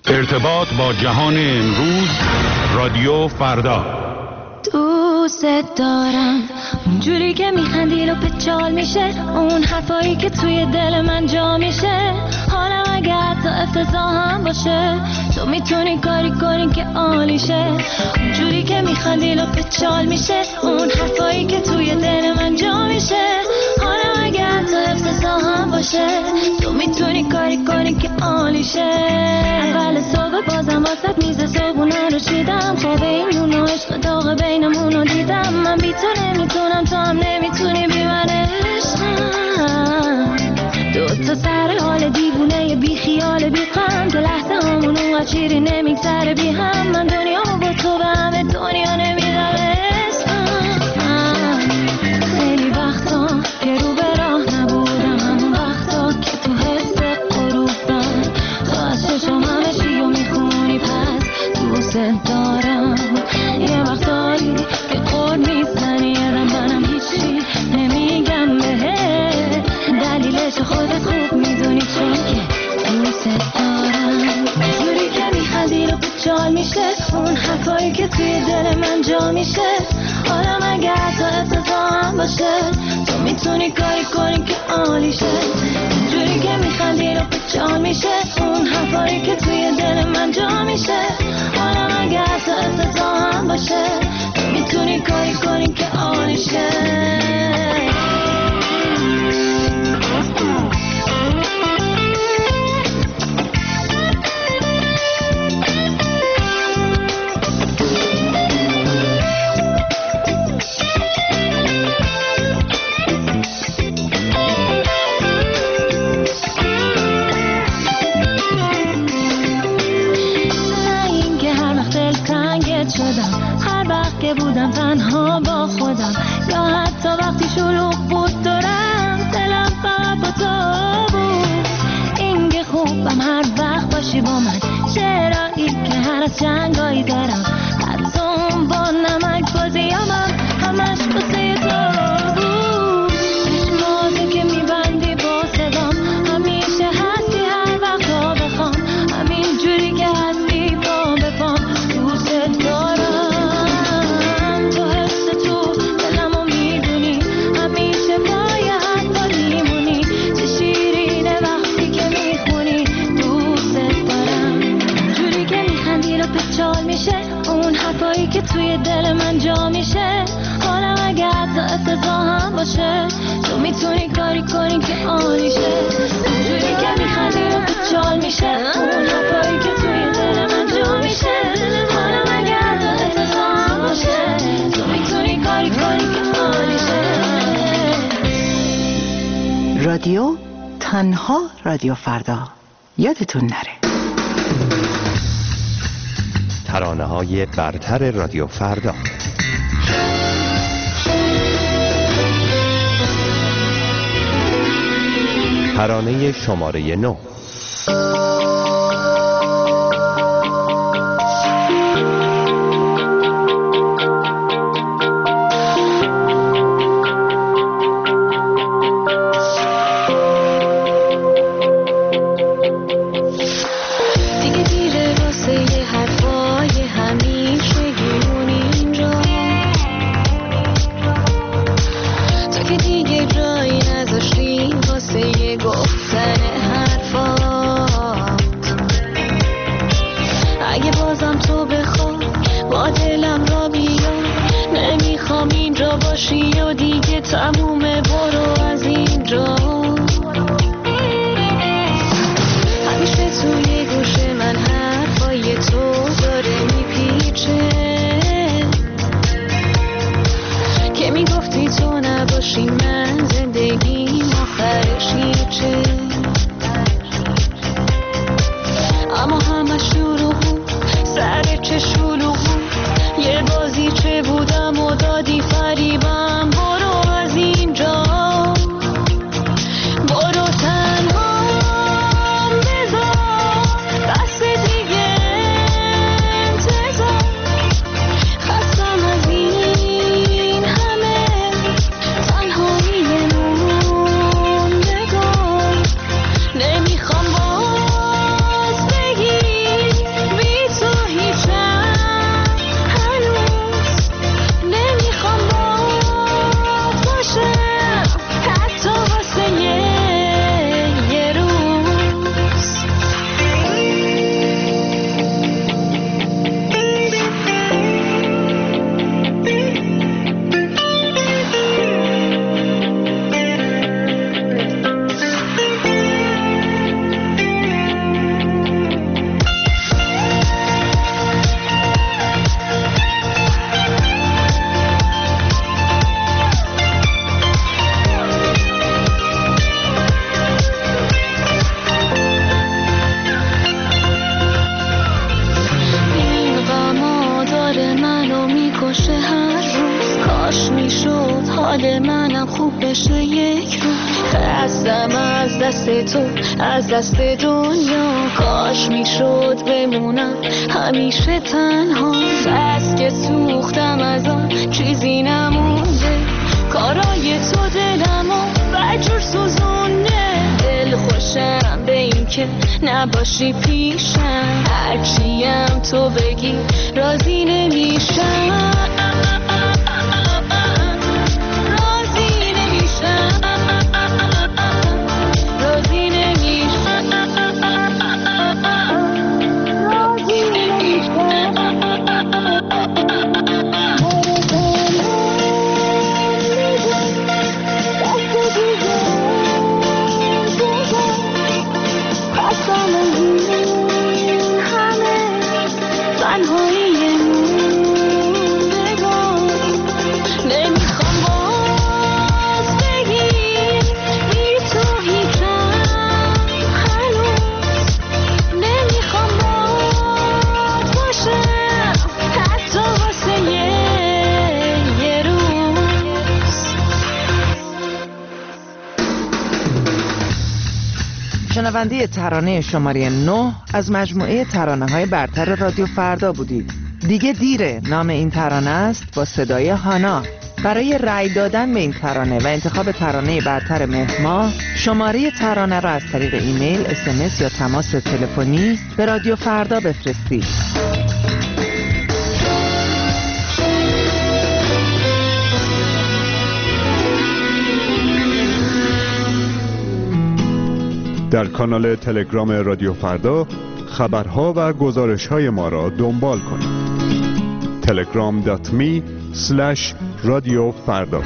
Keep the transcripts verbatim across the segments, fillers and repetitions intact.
ارتباط با جهان امروز، رادیو فردا. دوست دارم اونجوری که میخندی و پچال میشه، اون حرفایی که توی دل من جا میشه. حالا اگه حتی افتضاح هم باشه، تو میتونی کاری کنی که عالیشه. اونجوری که میخندی و پچال میشه، اون حرفایی که توی دل من جا میشه. حالا اگه حتی افتضاح هم باشه، تو میتونی کاری کنی که عالیشه. اول صبح بازم واسط میز صبحونه رو چیدم، خواب این و عشق داغ بینمون رو دیدم. من بی تو نمیتونم، تو هم نمیتونی بی من عشقم. دو تا سر حال دیوونه بی خیال بی غم، که لحظه همون اون چیری نمیگذره بی هم. من دنیا با تو به همه دنیا نمیدم عشقم. خیلی وقتا که رو به راه نبودم، همون وقتا که تو حس غروبم، تو از چشم همه چی رو میخونی، پس دوست دارم. یه وقتایی که قول میزنی یادم، منم هیچی نمیگم بهت، دلیلش خودت خوب میدونی، چون که دوست دارم. جوری که میخندی رو بچال میشه، اون حرفایی که توی دل من جا میشه. حالا مگه حتی افتضاح هم باشه، تو میتونی کاری کنی که عالیشه. جوری که میخندی رو بچال میشه، اون حرفایی که توی دل من جا میشه. حالا مگه حتی افتضاح هم باشه، تو میتونی کاری کنی که عالیشه. هر وقت که بودم تنها با خودم، یا حتی وقتی شلوغ بود دورم، دلم فقط با تو بود. این که خوبم هر وقت باشی با من، چرایی که هر از جنگایی دارم، حتی اون با نمک بازیامم همش بسه تو بود. چشماتو که میبندی با صدام، همیشه هستی هر وقت ها بخوام، همین جوری که هستی با بپام. دوست دارم که توی دل من جا میشه. حالا اگه حتی افتضاح هم باشه، تو میتونی کاری کنی که عالیشه. اونجوری که میخندی و بچال میشه، اون حرفایی که توی دل من جا میشه. حالا اگه حتی افتضاح هم باشه، تو میتونی کاری کنی که عالیشه. رادیو تنها رادیو فردا، یادتون نره. ترانه‌های برتر رادیو فردا. ترانه شماره نو. یه بازی چه بودم و دادی فریبم، برو از این حال منم خوب بشه یک رو. خستم از دست تو، از دست دنیا، کاش میشد بمونم همیشه تنها. بس که سوختم از آن چیزی نمونده، کارای تو دلمو بجور سوزونه. دل خوشم به این که نباشی پیشم، هرچیم تو بگی راضی نمیشم. شنونده ترانه شماره نه از مجموعه ترانه‌های برتر رادیو فردا بودید. دیگه دیره نام این ترانه است با صدای هانا. برای رأی دادن به این ترانه و انتخاب ترانه برتر مهر ماه، شماره ترانه را از طریق ایمیل، اس ام اس یا تماس تلفنی به رادیو فردا بفرستید. در کانال تلگرام رادیو فردا خبرها و گزارش‌های ما را دنبال کنید. تلگرام دات می اسلش رادیو فردا.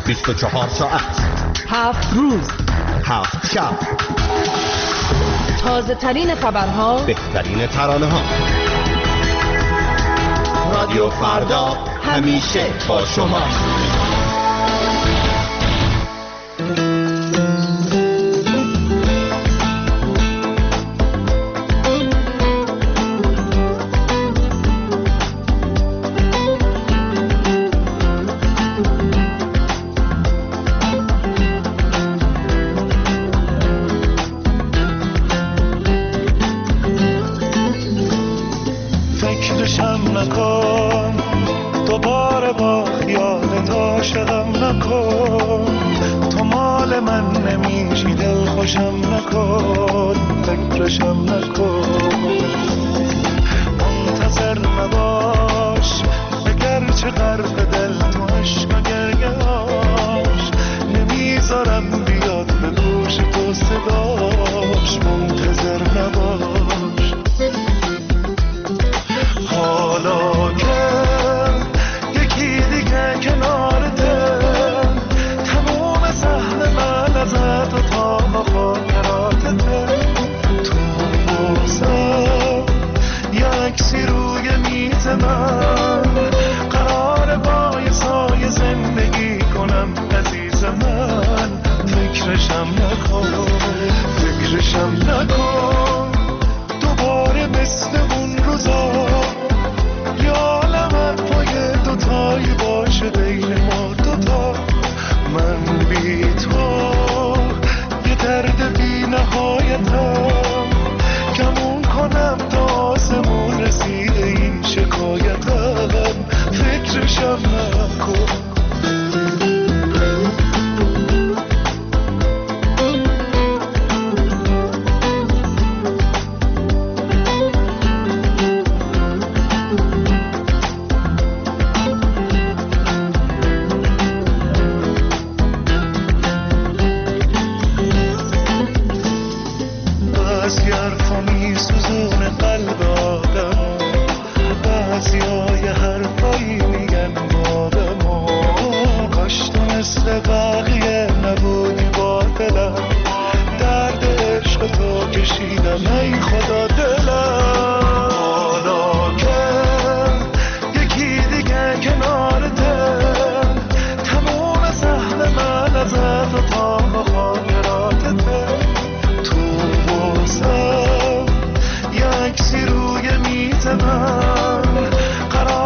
بیست و چهار ساعت، هفت روز، هفت شب، تازه ترین خبرها، بهترین ترانه ها. رادیو فردا همیشه با شما.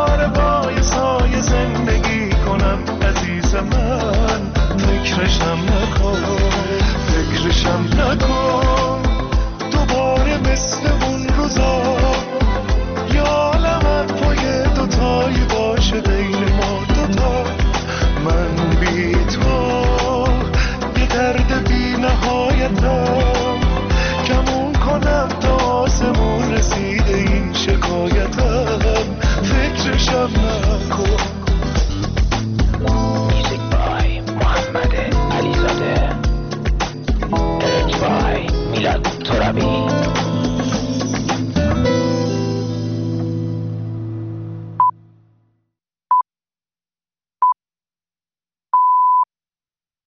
فکرشم